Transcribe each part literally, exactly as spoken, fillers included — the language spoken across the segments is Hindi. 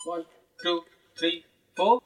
One, two, three, four.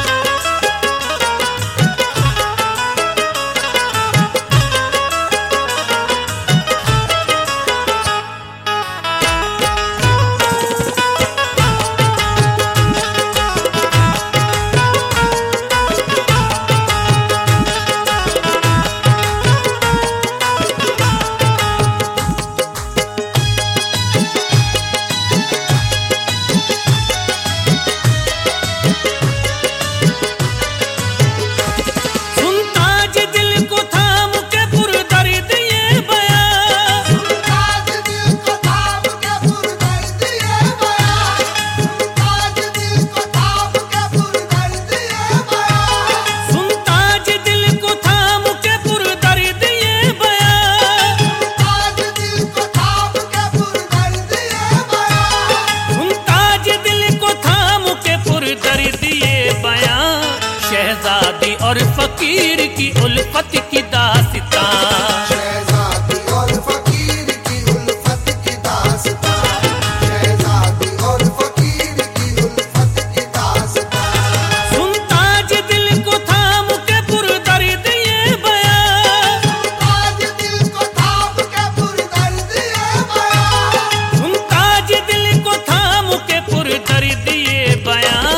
शहजादी और फकीर की उल्फत की दास्तां, शहजादी और फकीर की उल्फत की दास्तां, शहजादी और फकीर की उल्फत की दास्तां। सुनता ज दिल को थाम के पुरदर्द ये बयां, सुनता ज दिल को थाम के पुरदर्द ये बयां, सुनता ज दिल को थाम के पुरदर्द ये बयां।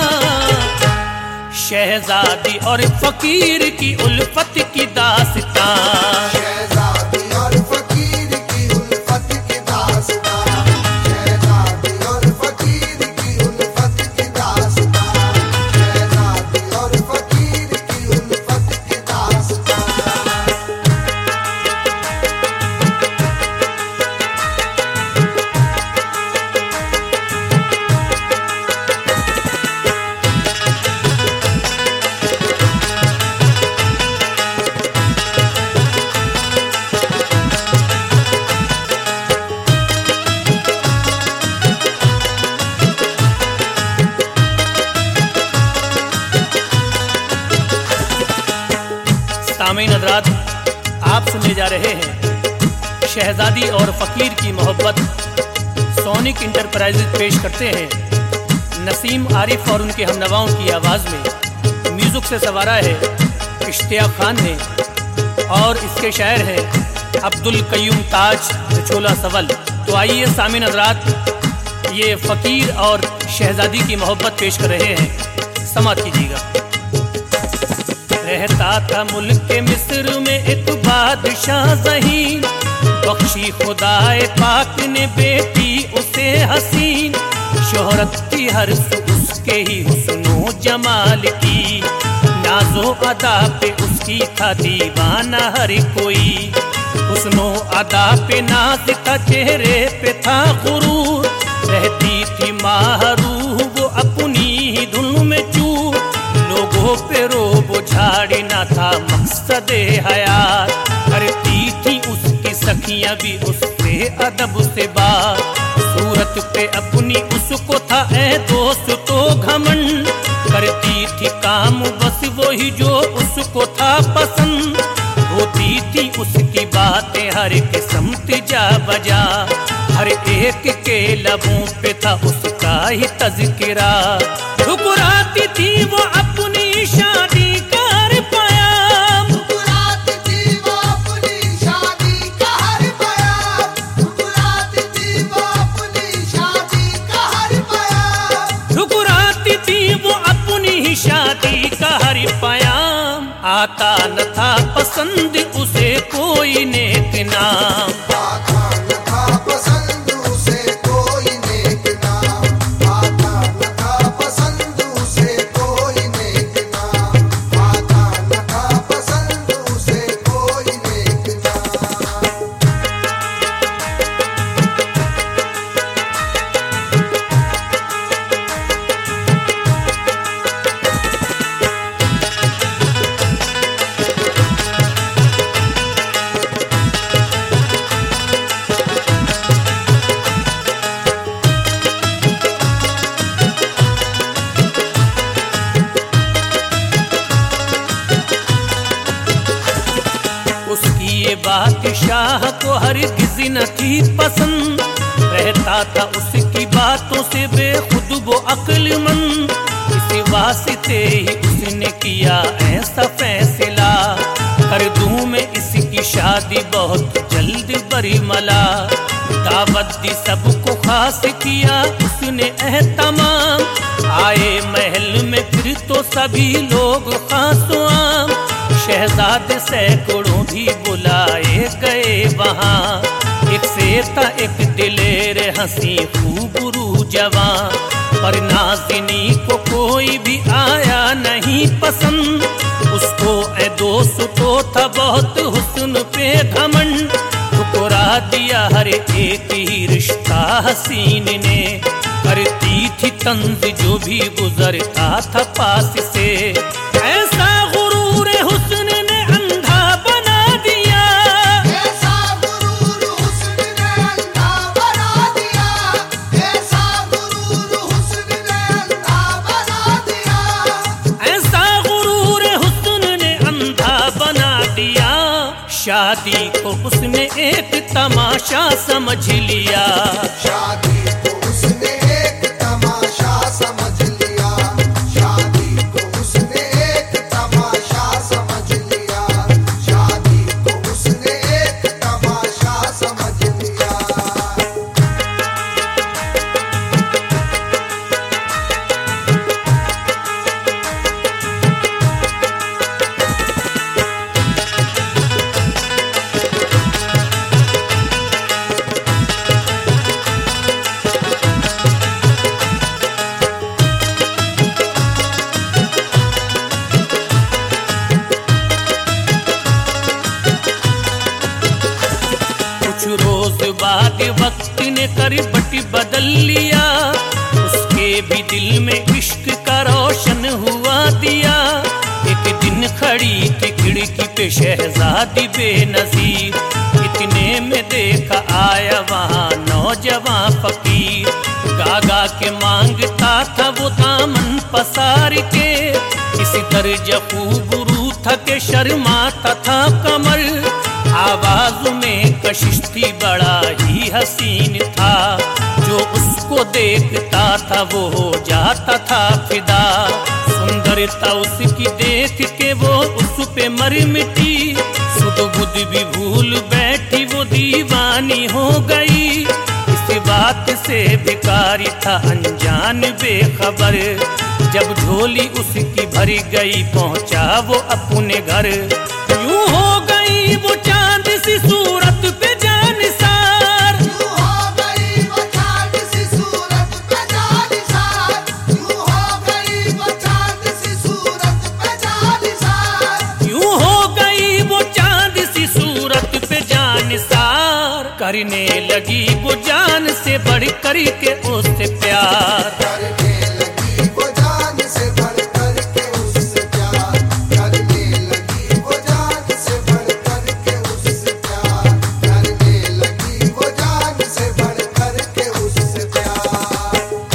शहजादी और फकीर की उल्फत की दास्तां, शहजादी और फकीर की उल्फत की दास्तां, शहजादी और फकीर की उल्फत की दास्तां, शहजादी और फकीर की उल्फत की दास्तां। सामीन हज़रात, आप सुनने जा रहे हैं शहजादी और फकीर की मोहब्बत। सोनिक इंटरप्राइजेज पेश करते हैं नसीम आरिफ और उनके हमनवाओं की आवाज़ में। म्यूज़िक से सवारा है इश्तियाक खान ने और इसके शायर हैं अब्दुल कयूम ताज छोला सवल। तो आइए सामीन हज़रात, ये फकीर और शहजादी की मोहब्बत पेश कर रहे हैं, समात कीजिएगा। रहता था मुल्क के मिस्र में एक बादशाह ज़हीन, बख्शी खुदाए पाक ने बेटी उसे हसीन। शोहरत की हर सू उसके ही हुस्नो जमाल की, नाजो अदा पे उसकी था दीवाना हर कोई। हुस्नो अदा पे नाज था, चेहरे पे था गुरूर, रहती थी माहरूह वो अपनी ही धुन में चूर। लोगों पे रोब झाड़ी ना था मकसद हयात, करती थी उसकी सखियां भी उससे अदब से बात। सूरत पे अपनी उसको था ए दोस्त तो घमंड, करती थी काम बस वही जो उसको था पसंद। होती थी उसकी बातें हर किस्म जा बजा, हर एक के लबों पे था उसका ही तज़किरा। ठुकराती थी वो अपनी शादी कर पाया, ठुकराती थी वो अपनी शादी का हर बयान, ठुकराती थी वो अपनी शादी का हर बयान, ठुकराती थी वो अपनी ही शादी का हर पयाम। आता न था पसंद उसे कोई नेक नाम, आता न था पसंद उसे कोई नेक नाम, आता न था पसंद उसे कोई नेक नाम, आता न था पसंद उसे कोई नेक नाम। ये बादशाह को हरगिज़ न थी पसंद, रहता था उसकी बातों से बेखुद वो अक्ल अक्लमंद, इस वास्ते ही उसने किया ऐसा फैसला, कर दूं मैं इसकी शादी बहुत जल्द बरीमला। दावत दी सबको खास किया उसने एहतमाम, आए महल में फिर तो सभी लोग खासो आम। शहजादे सैकड़ों भी बुलाए गए वहाँ, एक से था एक दिलेर हंसी खूबरू जवां, पर नाज़िनी को कोई भी आया नहीं पसंद। उसको ए दोस्त तो था बहुत हुस्न पे घमंड, ठुकरा दिया हर एक ही रिश्ता हसीन ने, करती थी तंज जो भी गुजरता था पास से। ऐसा गुरूर हुस्न ने अंधा बना दिया, ऐसा गुरूर हुस्न ने अंधा बना दिया, ऐसा गुरूर हुस्न ने अंधा बना दिया, ऐसा गुरूर हुस्न ने अंधा बना दिया। शादी को उसने एक तमाशा समझ लिया, शादी को उसने एक तमाशा समझ लिया, शादी को उसने एक तमाशा समझ लिया, शादी को उसने एक तमाशा समझ लिया। कुछ रोज बाद वक्त ने करवट बदल लिया, उसके भी दिल में इश्क का रोशन हुआ दिया। एक दिन खड़ी थी खिड़की पे शहजादी बेनजीर, इतने में देखा आया वहाँ नौजवान फकीर। गागा के मांगता था वो दामन पसार के, इसी दर्जा खूबरू था के शर्माता था कमर। आवाज में कशिश थी बड़ा ही हसीन था, जो उसको देखता था वो हो जाता था फिदा। सुंदरता उसकी देख के वो उस पे मर मिटी, सुध बुध भी भूल बैठी वो दीवानी हो गई। इस बात से भिखारी था अनजान बेखबर, जब झोली उसकी भर गई पहुंचा वो अपने घर। यूं हो गई वो चांद सी सूरत पे जानिसार, यूं हो गई वो चांद सी सूरत पे जानिसार, यूं हो गई वो चांद सी सूरत पे जानिसार, यूं हो गई वो चांद सी सूरत पे जानिसार। करने लगी वो जान से बढ़ कर के उससे प्यार, करने लगी वो जान से बढ़ कर के उससे प्यार, करने लगी वो जान से बढ़ कर के उससे प्यार, करने लगी वो जान से बढ़ कर के उससे प्यार।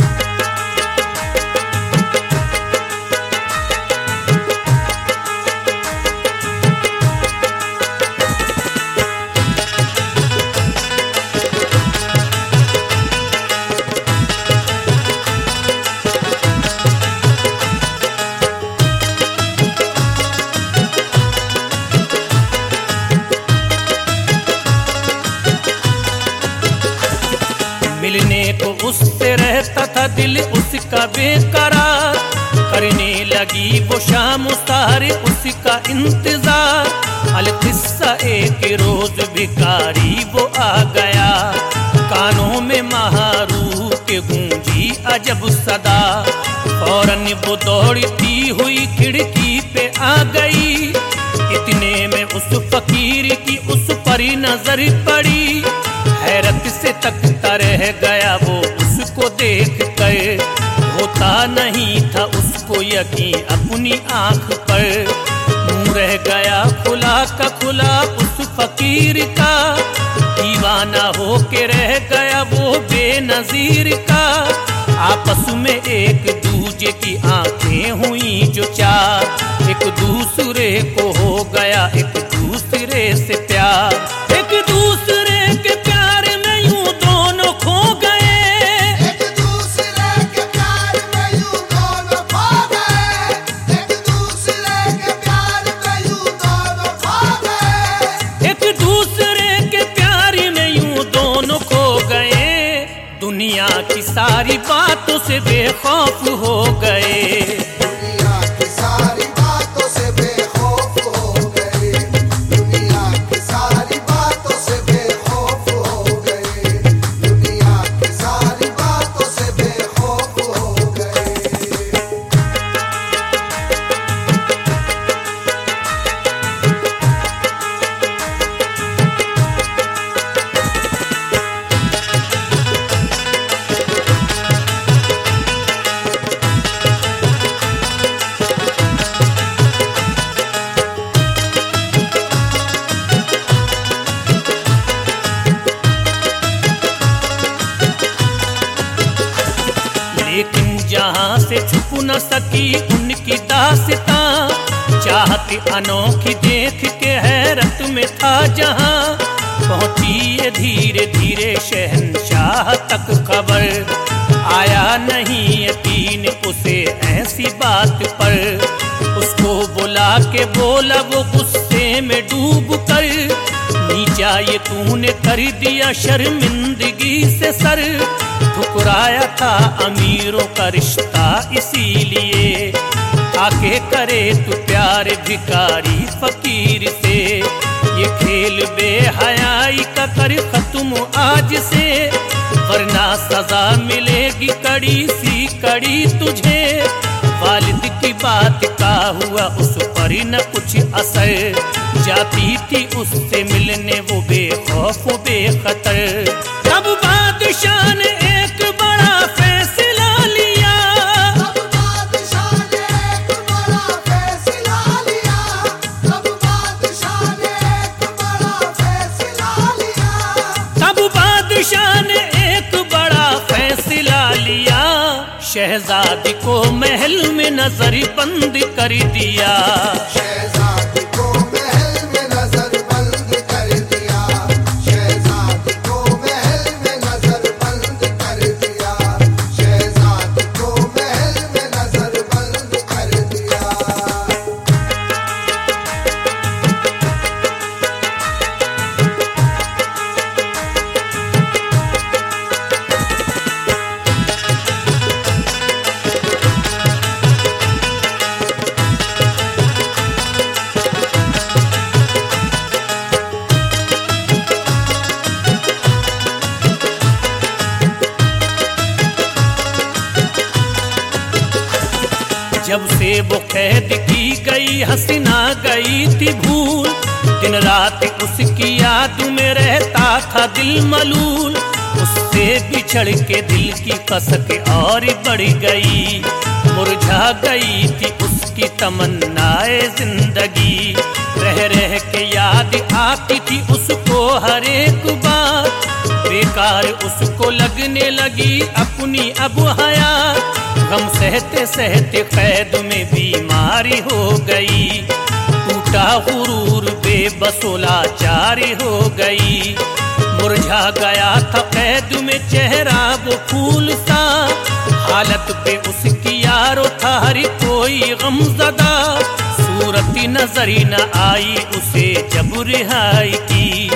मिलने को उससे रहता था दिल उसका बेकरार, करने लगी वो शाम सारे उसका इंतजार। अल किस्सा एक रोज भिखारी वो आ गया, कानों में महारू के गूंजी अजब सदा। फौरन वो दौड़ती हुई खिड़की पे आ गई, इतने में उस फकीर की उस पर नजर पड़ी। हैरत से तकता रह गया वो उसको देख कर, होता नहीं था उसको यकीन अपनी आंख पर। मुंह रह गया खुला का खुला उस फकीर का, दीवाना हो के रह गया वो बेनजीर का। आपस में एक दूजे की आंखें हुई जो चार, एक दूसरे को हो गया एक दूसरे से प्यार। एक दूसरे के प्यार में यूं दोनों खो गए, एक दूसरे के प्यार में से बेखौफ हो गए। दुनिया की सारी बातों से बेखौफ हो गए, दुनिया की सारी बातों से बेखौफ हो गए, दुनिया की सारी बातों से बेखौफ हो गए। लेकिन जहां से छुप न सकी उनकी दास्तां, चाहती अनोखी देख के हैरत में था जहां। पहुंची ये धीरे धीरे शहंशाह तक खबर, आया नहीं यकीन उसे ऐसी बात पर। उसको बुला के बोला वो गुस्से में डूब कर, नीचा ये तूने कर दिया शर्मिंदगी से सर। ठुकराया था अमीरों का रिश्ता इसीलिए, आके करे तू प्यार भिखारी फकीर से। ये खेल बेहयाई का कर खत्म आज से, वरना सजा मिलेगी कड़ी सी कड़ी तुझे। वालिद की बात का हुआ उस पर न कुछ असर, जाती थी उससे मिलने वो बेखौफ बेखतर। तब बादशाह ने एक बड़ा फैसला लिया, तब बादशाह ने एक बड़ा फैसला लिया, तब बादशाह ने एक बड़ा फैसला लिया, तब बादशाह ने एक बड़ा फैसला लिया। शहजादी को महल में नजर बंद कर दिया, शहजादी को महल में नजर बंद कर दिया, शहजादी को महल में नजर बंद कर दिया, शहजादी को महल में नजर बंद कर दिया। जब से वो कैद की गई हसीना गई थी भूल, दिन रात उसकी याद में रहता था दिल मलूल। उससे बिछड़ के दिल की कसक और बढ़ गई, मुरझा गई थी उसकी तमन्नाए जिंदगी। रह रह के याद आती थी उसको हर एक बात, बेकार उसको लगने लगी अपनी अब हयात। गम सहते सहते कैद में बीमारी हो गई, टूटा गुरूर बेबसो लाचारी हो गई। मुरझा गया था कैद में चेहरा वो फूल सा, हालत पे उसकी यारो था हर कोई गमज़दा। सूरत नजरी न आई उसे जब रिहाई की,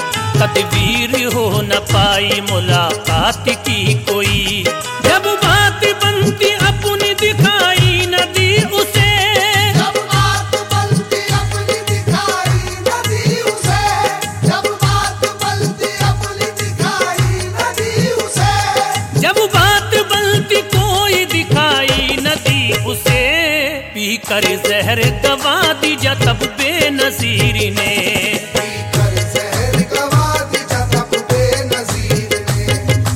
तदबीर हो न पाई मुलाकात की कोई। जब बात बनती अपनी दिखाई न दी उसे, जब बात बनती अपनी दिखाई न दी उसे, जब बात बनती अपनी दिखाई न दी उसे, जब बात बनती कोई दिखाई न दी उसे। पी कर जहर गवा दी जा तब बेनज़ीर ने, पीकर जहर गवा दी जा तब बेनज़ीर ने,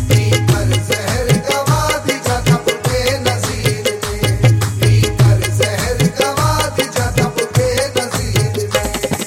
पीकर जहर गवा दी जा तब बेनज़ीर ने, पीकर जहर गवा दी जा तब बेनज़ीर ने।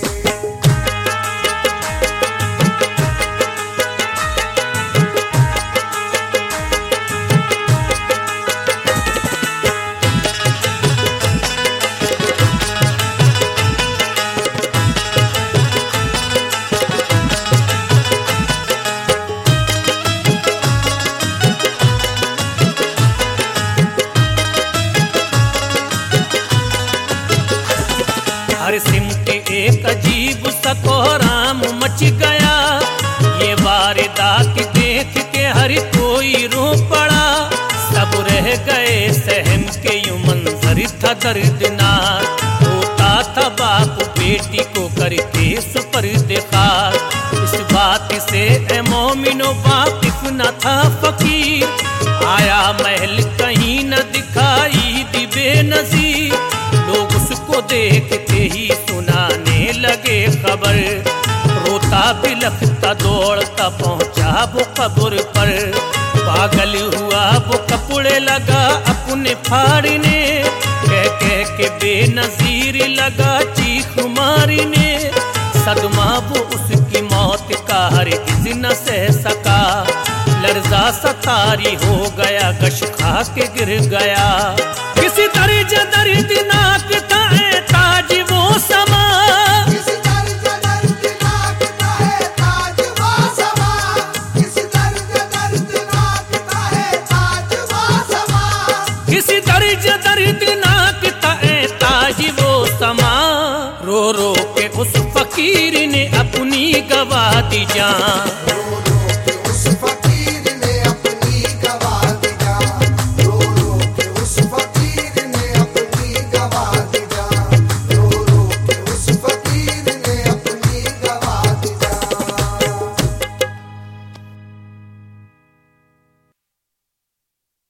हर सिमट एक अजीब सा कोहराम मच गया। ये वारदात देख के हर कोई रो पड़ा, सब रह गए गए सहम के यूं मंजर था दर्दनाक। रोता था बाप बेटी को करके सुपर्द खाक। इस बात से ए मोमिनो वाकिफ न था फकीर। आया महल कहीं न दिखाई दी बेनजीर। लोग उसको देखते ही सुनाने लगे खबर। रोता बिलखता दौड़ता पहुंचा वो कब्र पर। पागल हुआ वो कपड़े लगा अपने फाड़ने। कह कह के बेनजीर लगा चीख मारने। सदमा वो उसकी मौत का हरगिज़ न सह सका। लर्जा सतारी हो गया गश खा के गिर गया। किसी दर्ज दर्दनाक था ए ताज वो समा। किस दर्द दर्दनाक का है ताज वो समा। किस दर्द दर्दनाक का है ताज वो समा। किसी दर्ज दर्दनाक था ए ताज वो समा। रो रो के उस फकीर ने अपनी गवा दी जान।